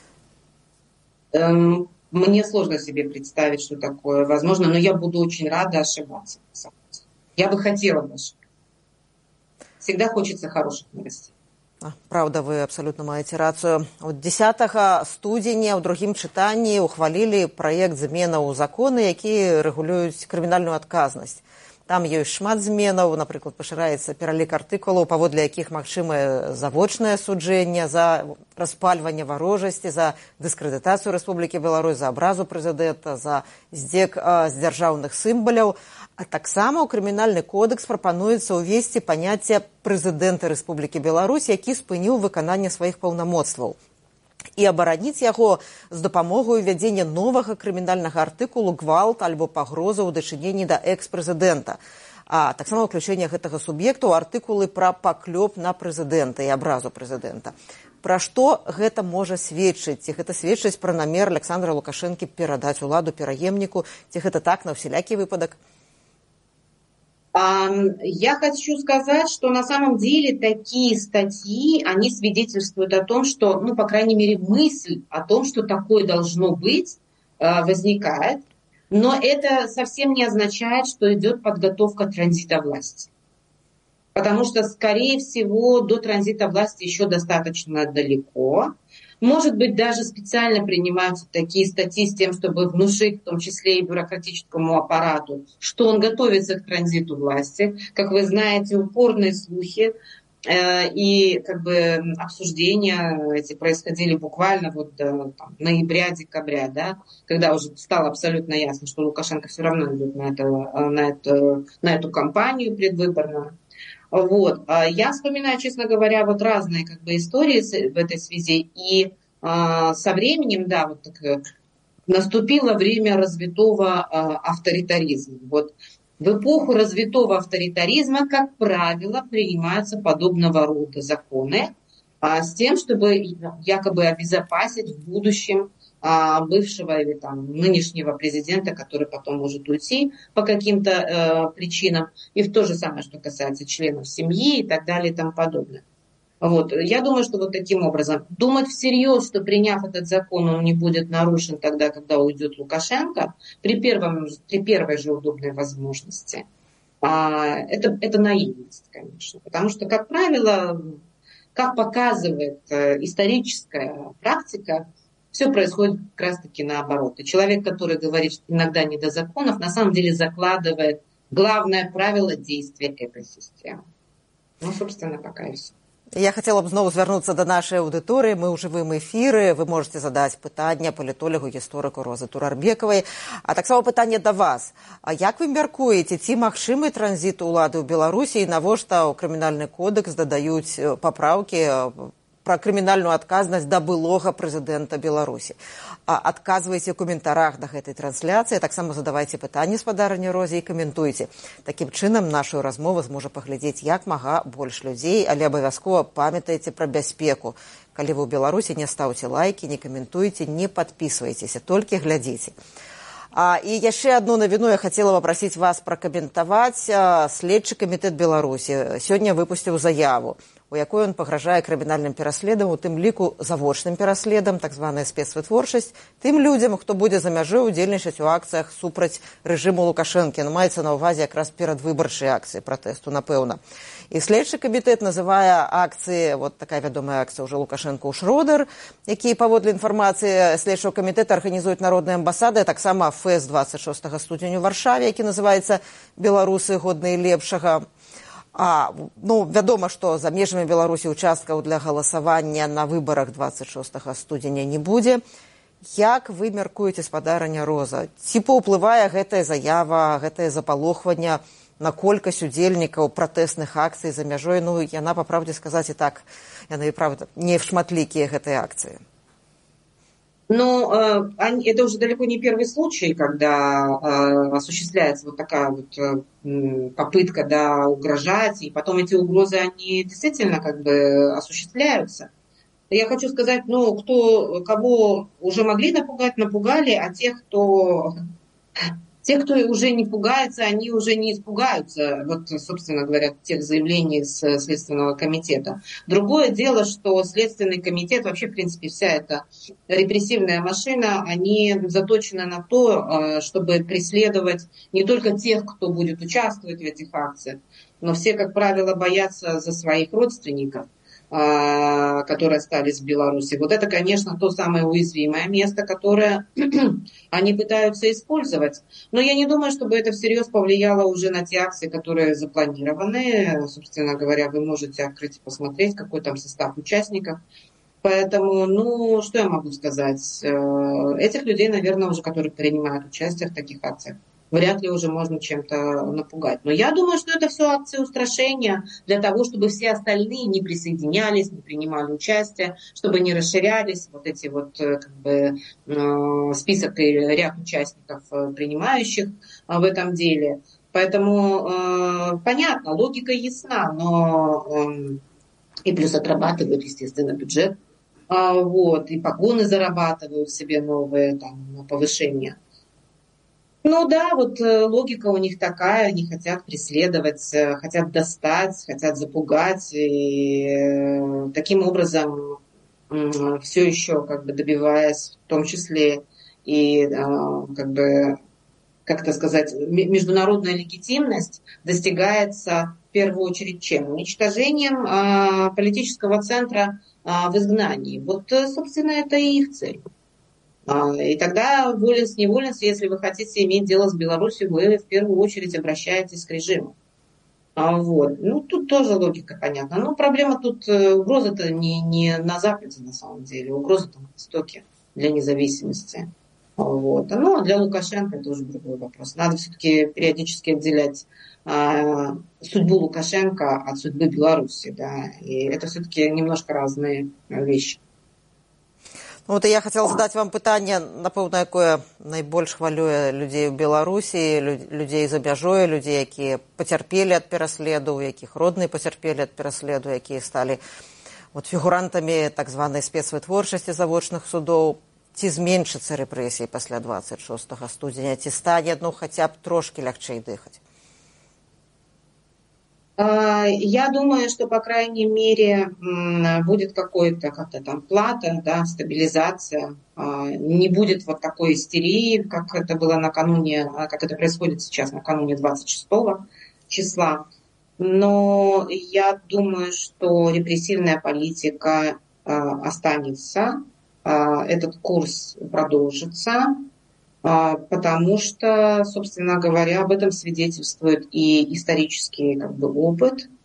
Эм, мне сложно себе представить, что такое возможно, но я буду очень рада ошибаться. Я бы хотела бы ошибаться. Всегда хочется хороших новостей. Правда, вы абсолютно маеце рацыю. От дзесятага студзеня ў другім чытанні ухвалілі праект зменаў у законы, якія рэгулююць крымінальную адказнасць. Там ёсць шмат зменаў, напрыклад, пашыраецца пералік артыкулаў, паводле якіх магчымае завочнае суджэнне за распальванне варожасці, за дыскрэдытацыю Рэспублікі Беларусь, за абразу прэзідэнта, за здзек з дзяржаўных сімваляў. А таксама ў крымінальны кодэкс прапануецца ўвесці паняцце прэзідэнта Рэспублікі Беларусь, які спыніў выкананне сваіх паўнамоцтваў. І абараніць яго з дапамогай увядзення новага крымінальнага артыкулу гвалт альбо пагроза ў дачыненні да экс-прэзідэнта. А таксама ўключэнне гэтага суб'екта ў артыкулы пра паклёп на прэзідэнта і абразу прэзідэнта. Пра што гэта можа сведчыць? Ці гэта сведчыць пра намер Александра Лукашэнкі перадаць уладу пераемніку? Ці гэта так на ўсялякі выпадак? Я хочу сказать, что на самом деле такие статьи, они свидетельствуют о том, что, ну, по крайней мере, мысль о том, что такое должно быть, возникает. Но это совсем не означает, что идет подготовка транзита власти. Потому что, скорее всего, до транзита власти еще достаточно далеко. Может быть, даже специально принимаются такие статьи с тем, чтобы внушить, в том числе и бюрократическому аппарату, что он готовится к транзиту власти. Как вы знаете, упорные слухи э, и как бы обсуждения эти происходили буквально вот до там, ноября-декабря, да, когда уже стало абсолютно ясно, что Лукашенко все равно идет на, это, на, это, на эту кампанию предвыборную. Вот. Я вспоминаю, честно говоря, вот разные как бы истории в этой связи. И а, со временем, да, вот так, наступило время развитого а, авторитаризма. Вот. В эпоху развитого авторитаризма, как правило, принимаются подобного рода законы а, с тем, чтобы якобы обезопасить в будущем бывшего или там нынешнего президента, который потом может уйти по каким-то э, причинам. И то же самое, что касается членов семьи и так далее и тому подобное. Вот. Я думаю, что вот таким образом. Думать всерьез, что приняв этот закон, он не будет нарушен тогда, когда уйдет Лукашенко, при, первом, при первой же удобной возможности, а, это, это наивность, конечно. Потому что, как правило, как показывает историческая практика, все происходит как раз-таки наоборот. И человек, который говорит, что иногда не до законов, на самом деле закладывает главное правило действия этой системы. Ну, собственно, пока и все. Я хотела б зноў звярнуцца да нашай аўдыторыі. Мы ў жывым эфіры. Вы можете задаць пытанне палітолагу, гісторыку Розы Турарбекавай. А таксама пытанне да вас. А як вы мяркуеце, ці магчымы транзіт улады ў Беларусі і навошта ў крымінальны кодекс дадаюць папраўкі пра крымінальную адказнасць да былога прэзідэнта Беларусі? А адказвайце ў каментарах да гэтай трансляцыі, таксама задавайце пытанні спадарыні Розе і каментуйце. Такім чынам нашу размову зможа паглядзець як мага больш людзей, але абавязкова памятайце пра бяспеку. Калі вы ў Беларусі, не стаўце лайкі, не каментуйце, не падпісвайцеся, толькі глядзіце. А, і яшчэ одну навіну я хацела папрасіць вас пракаментаваць. Следчы камітэт Беларусі сёння выпусціў заяву, у якой ён пагражае крымінальным пераследам, у тым ліку завочным пераследам, так званая спецвытворчасць, тым людзям, хто будзе за мяжой удзельнічаць у акцыях супраць рэжыму Лукашэнкі. Ну, маецца на ўвазе якраз перадвыбарчай акцыі пратэсту, напэўна. І следчы камітэт называе акцыі, вот такая вядомая акцыя ўжо Лукашэнка ў Шродер, які, паводле інфармацыі следчого камітэта, арганізуюць народныя амбасады, а таксама фэст двадцать шостага студзеня ў Варшаве, які называецца «Беларусы годныя лепшага». А, ну, вядома, што за межамі Беларусі участкаў для галасавання на выбарах двадцать шостага студзеня не будзе. Як вы мяркуеце, спадарыня Роза? Ці паўплывае гэтая заява, гэтае запалохванне на колькасць удзельнікаў пратэсных акцый за мяжой? Ну, яна, па правде сказаць, і так, яна і правда не шматлікія гэтыя акцыі. Ну, это уже далеко не первый случай, когда осуществляется вот такая вот попытка, да, угрожать, и потом эти угрозы, они действительно как бы осуществляются. Я хочу сказать, ну, кто, кого уже могли напугать, напугали, а тех, кто... Те, кто уже не пугается, они уже не испугаются, вот, собственно говоря, тех заявлений с Следственного комитета. Другое дело, что Следственный комитет, вообще, в принципе, вся эта репрессивная машина, они заточены на то, чтобы преследовать не только тех, кто будет участвовать в этих акциях, но все, как правило, боятся за своих родственников, которые остались в Беларуси. Вот это, конечно, то самое уязвимое место, которое они пытаются использовать. Но я не думаю, чтобы это всерьез повлияло уже на те акции, которые запланированы. Собственно говоря, вы можете открыть и посмотреть, какой там состав участников. Поэтому, ну, что я могу сказать? Этих людей, наверное, уже, которые принимают участие в таких акциях, вряд ли уже можно чем-то напугать. Но я думаю, что это все акции устрашения для того, чтобы все остальные не присоединялись, не принимали участие, чтобы не расширялись вот эти вот как бы список и ряд участников, принимающих в этом деле. Поэтому понятно, логика ясна, но и плюс отрабатывают, естественно, бюджет, вот, и погоны зарабатывают себе новые там повышения. Ну да, вот логика у них такая, они хотят преследовать, хотят достать, хотят запугать, и таким образом все еще как бы добиваясь, в том числе и как бы, как это сказать, международная легитимность достигается в первую очередь чем? Уничтожением политического центра в изгнании. Вот, собственно, это и их цель. И тогда воленс-неволенс, если вы хотите иметь дело с Беларусью, вы в первую очередь обращаетесь к режиму. Вот. Ну, тут тоже логика понятна. Но проблема тут, угроза-то не, не на Западе на самом деле, угроза-то на Востоке для независимости. Вот. Ну, а для Лукашенко это уже другой вопрос. Надо все-таки периодически отделять а, судьбу Лукашенко от судьбы Беларуси. Да? И это все-таки немножко разные вещи. Ну, вот я хотела задать вам пытанне, напэўна, якое найбольш хвалюе людзей у Беларусі, людзей за мяжой, людзей, якія пацярпелі ад пераследу, у якіх родныя пацярпелі ад пераследу, якія сталі вот, фігурантамі так званай спецвытворчасці завочных судоў. Ці зменшыцца рэпрэсіі пасля двадцать шостага студзеня, ці стане, ну, хаця б трошки лягчэй дыхаць? Я думаю, что, по крайней мере, будет какой-то как-то там плата, да, стабилизация. Не будет вот такой истерии, как это было накануне, как это происходит сейчас накануне двадцать шестого числа. Но я думаю, что репрессивная политика останется, этот курс продолжится. Потому что, собственно говоря, об этом свидетельствует и исторический как бы, опыт,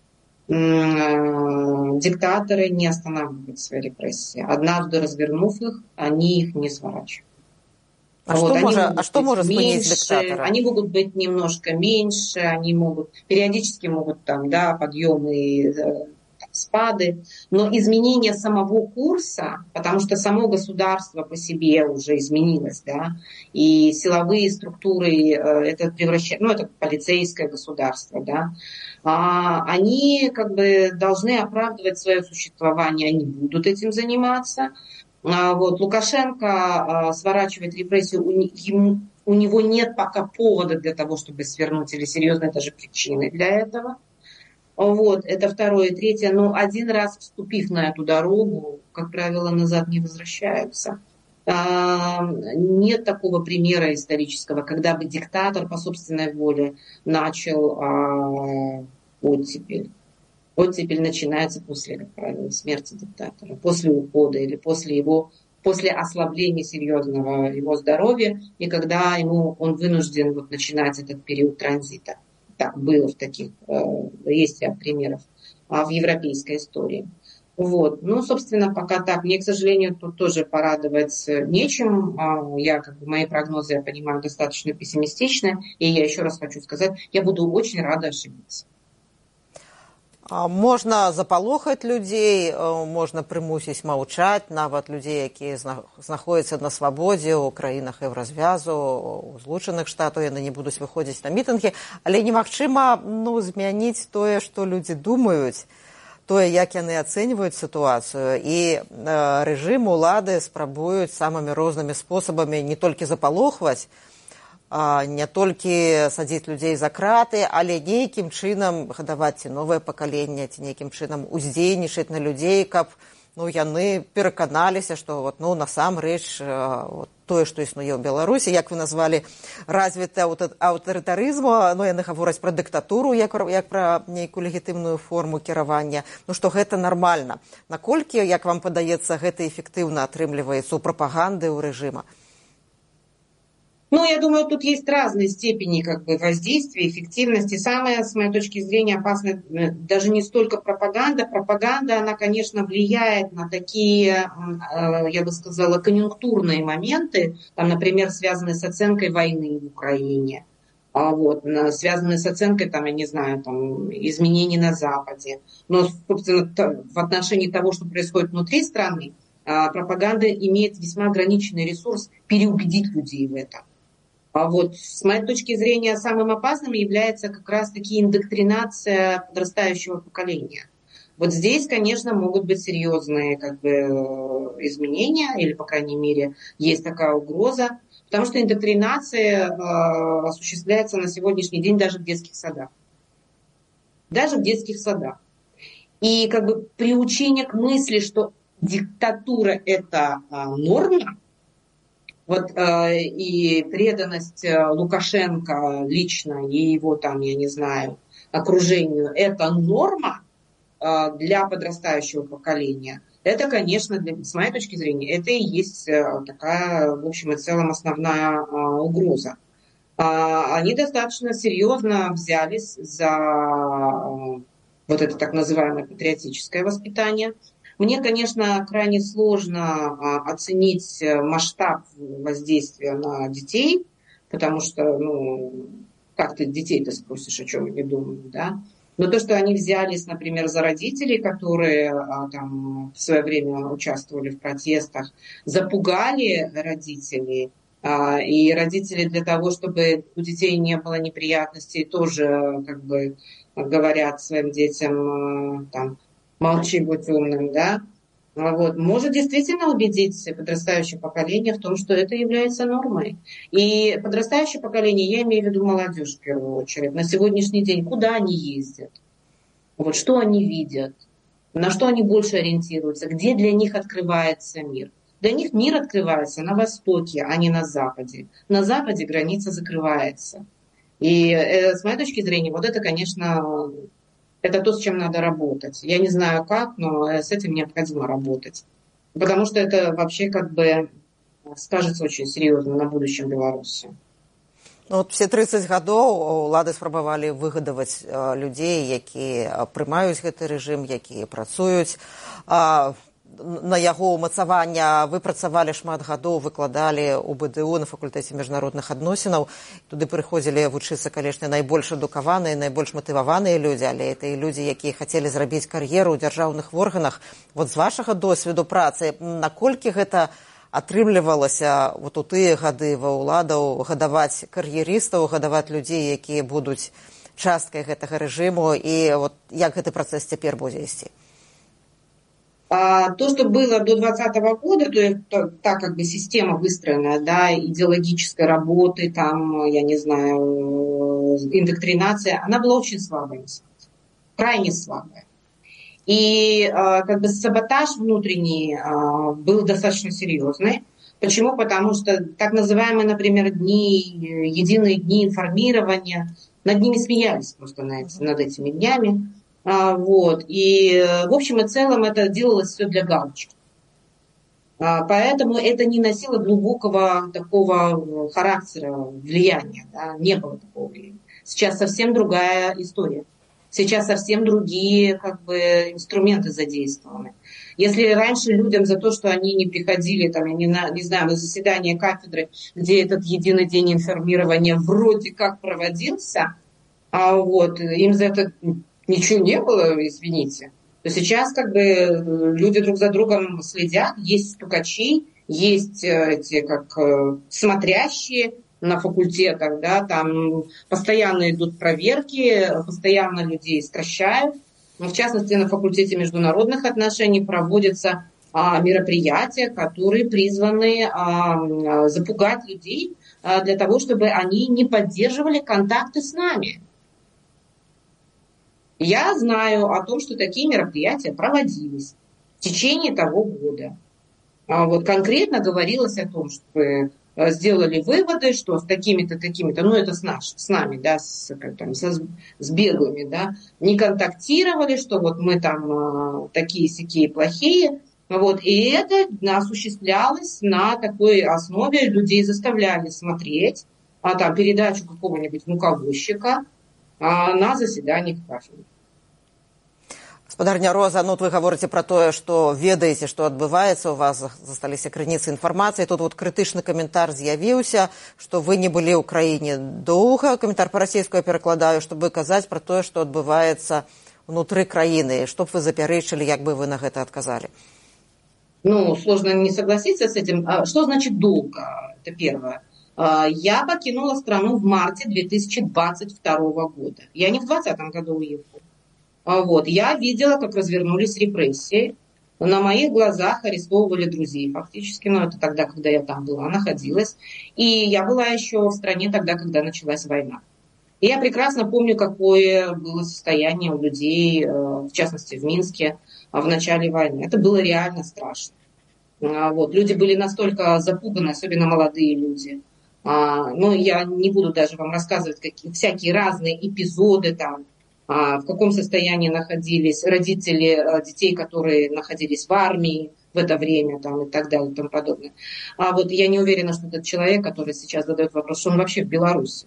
диктаторы не останавливают свои репрессии. Однажды развернув их, они их не сворачивают. А, вот, что, может, а что может меньше, диктатора? Они могут быть немножко меньше, они могут периодически могут там, да, подъемы, спады, но изменение самого курса, потому что само государство по себе уже изменилось, да, и силовые структуры, это превращает, ну, это полицейское государство, да, они как бы должны оправдывать свое существование, они будут этим заниматься. Вот, Лукашенко сворачивает репрессию, у, ему, у него нет пока повода для того, чтобы свернуть, или серьезной даже причины для этого. Вот, это второе. И третье, но один раз вступив на эту дорогу, как правило, назад не возвращаются. Нет такого примера исторического, когда бы диктатор по собственной воле начал оттепель. Оттепель начинается после, как правило, смерти диктатора, после ухода или после его, после ослабления серьезного его здоровья, и когда ему, он вынужден вот начинать этот период транзита. Так было в таких, есть ряд примеров в европейской истории. Вот. Ну, собственно, пока так. Мне, к сожалению, тут тоже порадовать нечем. Я, как бы, мои прогнозы, я понимаю, достаточно пессимистичны. И я еще раз хочу сказать, я буду очень рада ошибиться. Можна запалохаць людзей, можна прымусіць маўчаць, нават людзей, якія знаходзяцца на свабодзе ў краінах еўразвязу, у Злучаных Штатаў, яны не будуць выходзіць на мітынгі, але немагчыма, ну, змяніць тое, што людзі думаюць, тое, як яны ацэньваюць сітуацыю, і рэжым, улады спрабуюць самымі рознымі спосабамі не толькі запалохваць, не толькі садзіць людзей за краты, але нейкім чынам гадаваць ці новае пакаленне, ці нейкім чынам уздзейнічаць на людзей, каб, ну, яны пераканаліся, што вот, ну, насамрэч вот, тое, што існуе ў Беларусі, як вы назвалі, развіты аўтарытарызму, ну, яны гавораць пра дыктатуру, як, як пра нейкую легітымную форму кіравання, ну, што гэта нармальна. Наколькі, як вам падаецца, гэта эфектыўна атрымліваецца ў прапаганды ў рэжыма? Ну, я думаю, тут есть разные степени как бы воздействия, эффективности. Самое, с моей точки зрения, опасное даже не столько пропаганда. Пропаганда, она, конечно, влияет на такие, я бы сказала, конъюнктурные моменты, там, например, связанные с оценкой войны в Украине, вот, связанные с оценкой, там, я не знаю, там, изменений на Западе. Но, собственно, в отношении того, что происходит внутри страны, пропаганда имеет весьма ограниченный ресурс переубедить людей в этом. А вот с моей точки зрения самым опасным является как раз-таки индоктринация подрастающего поколения. Вот здесь, конечно, могут быть серьезные как бы, изменения, или, по крайней мере, есть такая угроза, потому что индоктринация э, осуществляется на сегодняшний день даже в детских садах. Даже в детских садах. И как бы приучение к мысли, что диктатура – это э, норма, вот, э, и преданность Лукашенко лично и его там, я не знаю, окружению – это норма э, для подрастающего поколения. Это, конечно, для, с моей точки зрения, это и есть э, такая, в общем и целом, основная э, угроза. Э, они достаточно серьезно взялись за э, вот это так называемое патриотическое воспитание. Мне, конечно, крайне сложно оценить масштаб воздействия на детей, потому что, ну, как ты детей-то спросишь, о чем они думают, да? Но то, что они взялись, например, за родителей, которые там в свое время участвовали в протестах, запугали родителей, и родители для того, чтобы у детей не было неприятностей, тоже, как бы, говорят своим детям, там, молчи, будь умным, да, вот, может действительно убедить подрастающее поколение в том, что это является нормой. И подрастающее поколение, я имею в виду молодежь в первую очередь, на сегодняшний день, куда они ездят, вот, что они видят, на что они больше ориентируются, где для них открывается мир. Для них мир открывается на Востоке, а не на Западе. На Западе граница закрывается. И э, с моей точки зрения, вот это, конечно, это то, с чем надо работать. Я не знаю как, но с этим необходимо работать. Потому что это вообще как бы скажется очень серьезно на будущем Беларуси. Ну, от все тридцать гадоў улады спрабавалі выгадаваць людзей, якія прымаюць гэты рэжым, якія працуюць. На яго ўмацаванне вы працавалі шмат гадоў, выкладалі ў БДУ на факультэце міжнародных адносінаў. Туды прыходзілі вучыцца, канешне, найбольш адукаваныя, найбольш матываваныя людзі, але это і людзі, якія хацелі зрабіць кар'еру ў дзяржаўных органах. Вот з вашага досведу працы, наколькі гэта атрымлівалася вот у тыя гады ва ўладаў гадаваць кар'ерыстаў, гадаваць людзей, якія будуць часткай гэтага рэжыму, і вот як гэты працэс цяпер будзе ісці? А, то, что было до двадцатого года, то есть то, та как бы система выстроенная, да, идеологической работы, там, я не знаю, индоктринация, она была очень слабая, крайне слабая. И а, как бы саботаж внутренний а, был достаточно серьезный. Почему? Потому что так называемые, например, дни, единые дни информирования, над ними смеялись просто над, над этими днями. Вот. И в общем и целом это делалось все для галочки. Поэтому это не носило глубокого такого характера, влияния. Да? Не было такого влияния. Сейчас совсем другая история. Сейчас совсем другие как бы, инструменты задействованы. Если раньше людям за то, что они не приходили, там, я не, не знаю, на заседание кафедры, где этот единый день информирования вроде как проводился, а вот, им за это ничего не было, извините. То сейчас как бы люди друг за другом следят, есть стукачи, есть эти как смотрящие на факультетах, да, там постоянно идут проверки, постоянно людей стращают. В частности, на факультете международных отношений проводятся а, мероприятия, которые призваны а, запугать людей а, для того, чтобы они не поддерживали контакты с нами. Я знаю о том, что такие мероприятия проводились в течение того года. А вот конкретно говорилось о том, что сделали выводы, что с такими-то, такими-то, ну это с, наш, с нами, да, с, как там, со, с беглыми, да, не контактировали, что вот мы там такие-сякие плохие. Вот, и это осуществлялось на такой основе, людей заставляли смотреть а, там, передачу какого-нибудь муковозчика а, на заседаниях кафедры. Гаспадарня Роза, ну, вы говорите про тое, што ведаеце, што адбываецца, у вас засталіся крыніцы інфармацыі. Тут вот крытычны каментар з'явіўся, што вы не былі ў краіне доўга. Каментар па-расейску я перакладаю, чтобы казаць про тое, што адбываецца внутры краіны. Што б вы запярэчылі, як бы вы на гэта адказалі? Ну, сложно не согласиться с этим. Что значит долго? Это первое. Я покинула страну в марте две тысячи двадцать второго года. Я не в двадцатом году уехала. Вот. Я видела, как развернулись репрессии. На моих глазах арестовывали друзей фактически. Но это тогда, когда я там была, находилась. И я была еще в стране тогда, когда началась война. И я прекрасно помню, какое было состояние у людей, в частности в Минске, в начале войны. Это было реально страшно. Вот. Люди были настолько запуганы, особенно молодые люди. Ну, я не буду даже вам рассказывать какие, всякие разные эпизоды там, в каком состоянии находились родители детей, которые находились в армии в это время там, и так далее и тому подобное. А вот я не уверена, что этот человек, который сейчас задает вопрос, что он вообще в Беларуси.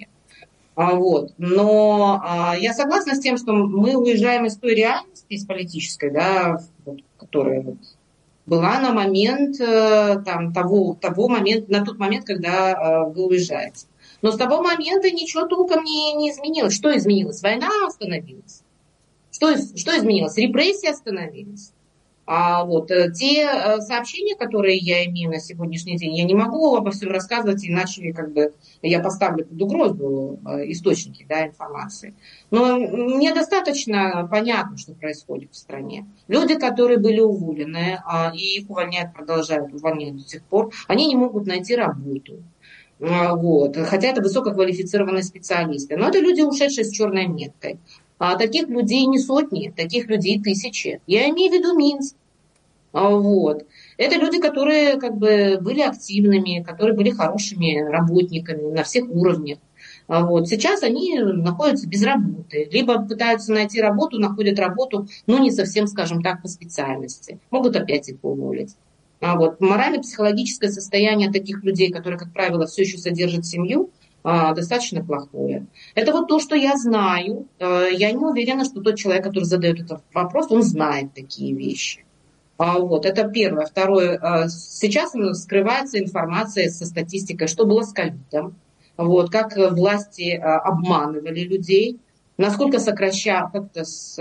А вот. Но а, я согласна с тем, что мы уезжаем из той реальности, из политической, да, вот, которая вот, была на момент там, того, того момента, на тот момент, когда а, вы уезжаете. Но с того момента ничего толком не, не изменилось. Что изменилось? Война остановилась. Что, что изменилось? Репрессии остановились. А вот те сообщения, которые я имею на сегодняшний день, я не могу обо всем рассказывать, иначе как бы я поставлю под угрозу источники, да, информации. Но мне достаточно понятно, что происходит в стране. Люди, которые были уволены, и их увольняют, продолжают увольнять до сих пор, они не могут найти работу. Вот. Хотя это высококвалифицированные специалисты. Но это люди, ушедшие с черной меткой. А таких людей не сотни, таких людей тысячи. Я имею в виду Минск. Вот. Это люди, которые как бы были активными, которые были хорошими работниками на всех уровнях. Вот. Сейчас они находятся без работы. Либо пытаются найти работу, находят работу, но не совсем, скажем так, по специальности. Могут опять их уволить. А вот. Морально-психологическое состояние таких людей, которые, как правило, все еще содержат семью, достаточно плохое. Это вот то, что я знаю. Я не уверена, что тот человек, который задает этот вопрос, он знает такие вещи. Вот, это первое. Второе. Сейчас скрывается информация со статистикой, что было с ковидом, вот, как власти обманывали людей, насколько сокращалась, как-то с,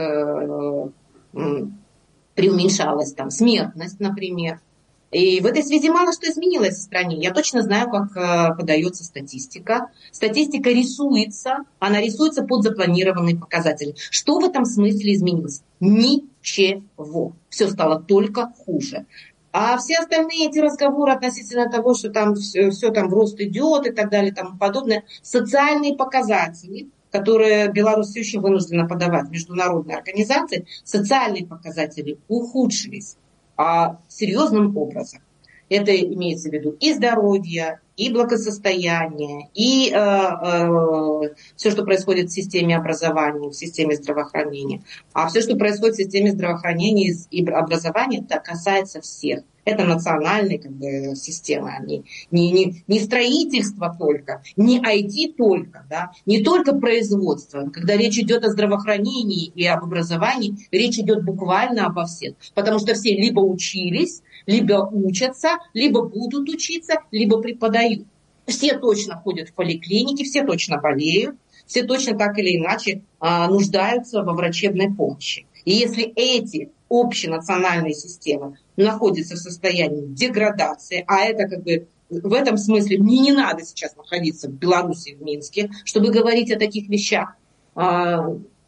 преуменьшалась там смертность, например. И в этой связи мало что изменилось в стране. Я точно знаю, как э, подается статистика. Статистика рисуется, она рисуется под запланированные показатели. Что в этом смысле изменилось? Ничего. Все стало только хуже. А все остальные эти разговоры относительно того, что там все, все там в рост идет и так далее и тому подобное, социальные показатели, которые Беларусь все еще вынуждена подавать в международные организации, социальные показатели ухудшились. А серьезным образом. Это имеется в виду и здоровье, и благосостояние, и э, э, все, что происходит в системе образования, в системе здравоохранения. А все, что происходит в системе здравоохранения и образования, это касается всех. Это национальные как бы, системы, они не, не, не строительство только, не ай ти только, да, не только производство. Когда речь идет о здравоохранении и об образовании, речь идет буквально обо всех. Потому что все либо учились, либо учатся, либо будут учиться, либо преподают. Все точно ходят в поликлиники, все точно болеют, все точно так или иначе а, нуждаются во врачебной помощи. И если эти общенациональные системы находятся в состоянии деградации, а это как бы в этом смысле мне не надо сейчас находиться в Беларуси, в Минске, чтобы говорить о таких вещах. А,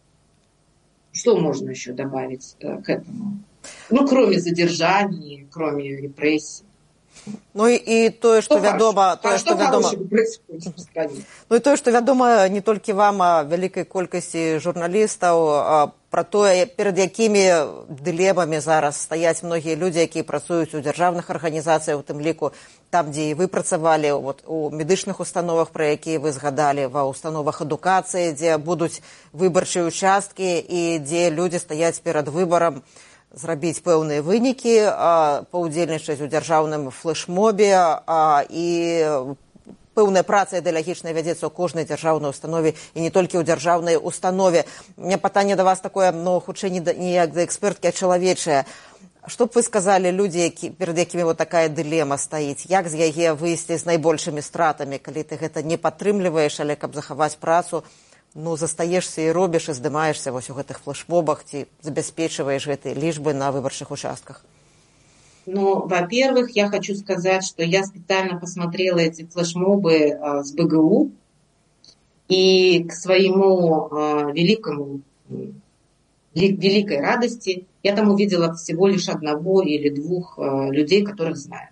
что можно еще добавить к этому? Ну, кроме задержаний, кроме репрессий. Ну і, і тое, што вядома, тое, што вядома. Ну і тое, што вядома не толькі вам, а вялікай колькасці журналістаў, пра тое, перад якімі дылемамі зараз стаяць многія людзі, якія працуюць у дзяржаўных арганізацыях, у тым ліку там, дзе і вы працавалі, вот, у медычных установах, пра якія вы згадалі, ва установах адукацыі, дзе будуць выбарчыя участкі і дзе людзі стаяць перад выбарам зрабіць пэўныя вынікі, паўдзельнічаць у дзяржаўным флэшмобе, і пэўная праца ідэалагічная вядзецца ў кожнай дзяржаўнай установе і не толькі ў дзяржаўнай установе. У меня пытанне да вас такое, но хутчэй не як да эксперткі, а чалавечае. Што б вы сказалі людзі, які, перад якімі вот такая дылема стаіць? Як з яе выйсці з найбольшымі стратамі, калі ты гэта не падтрымліваеш, але каб захаваць працу, ну, застаешься и робишь, и здымаешься во всех этих флешмобах, ты забеспечиваешь эти лишбы на выборных участках? Ну, во-первых, я хочу сказать, что я специально посмотрела эти флешмобы а, с бэ гэ у, и к своему а, великому, великой радости я там увидела всего лишь одного или двух а, людей, которых знаю.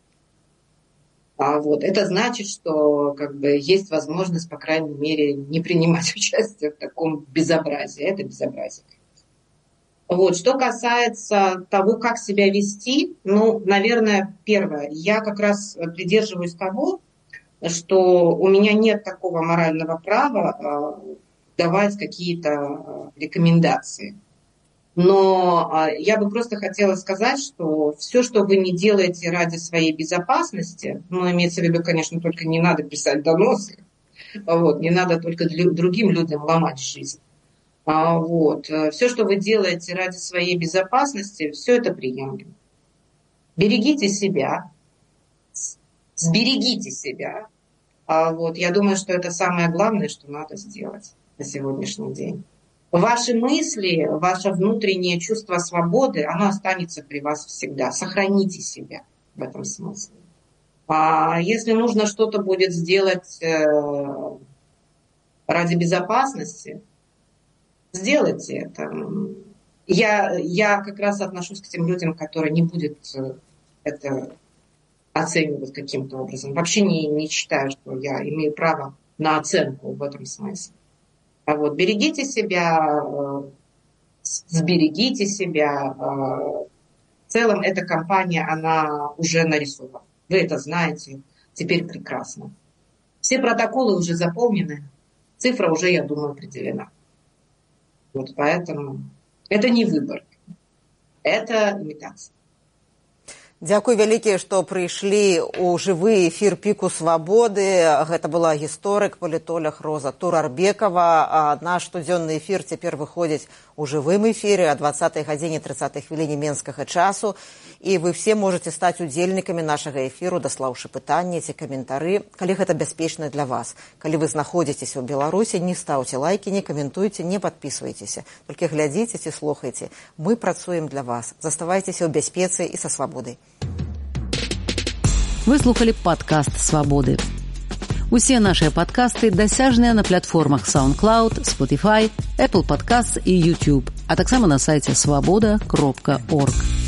А вот это значит, что как бы есть возможность, по крайней мере, не принимать участие в таком безобразии. Это безобразие. Вот. Что касается того, как себя вести, ну, наверное, первое. Я как раз придерживаюсь того, что у меня нет такого морального права давать какие-то рекомендации. Но я бы просто хотела сказать, что все, что вы не делаете ради своей безопасности, ну, имеется в виду, конечно, только не надо писать доносы, вот, не надо только другим людям ломать жизнь. Вот. Все, что вы делаете ради своей безопасности, все это приемлемо. Берегите себя, сберегите себя. Вот. Я думаю, что это самое главное, что надо сделать на сегодняшний день. Ваши мысли, ваше внутреннее чувство свободы, оно останется при вас всегда. Сохраните себя в этом смысле. А если нужно что-то будет сделать ради безопасности, сделайте это. Я, я как раз отношусь к тем людям, которые не будут это оценивать каким-то образом. Вообще не, не считаю, что я имею право на оценку в этом смысле. А вот берегите себя, сберегите себя. В целом эта кампания, она уже нарисована. Вы это знаете. Теперь прекрасно. Все протоколы уже заполнены. Цифра уже, я думаю, определена. Вот поэтому это не выбор. Это имитация. Дзякуй вялікія, што прыйшлі ў жывы эфір піку свабоды. Гэта была гісторык, палітолог Роза Турарбекова. Наш штодзённы эфір цяпер выходзіць у жывым эфіры о двадцатай гадзіне трыццатай хвіліне менскага часу. І вы все можете стаць удзельнікамі нашага эфіру, даслаўшы пытанні ці каментары, калі гэта бяспечна для вас. Калі вы знаходзіцеся ў Беларусі, не стаўце лайкі, не каментуйце, не падпісвайцеся. Толькі глядзіце ці слухайце. Мы працуем для вас. Заставайцеся ў бяспецы і са свабодай. Вы слухали падкаст «Свабоды». Усе нашыя падкасты дасяжныя на платформах SoundCloud, Spotify, Apple Podcasts і YouTube, а таксама на сайце свабода кропка орг.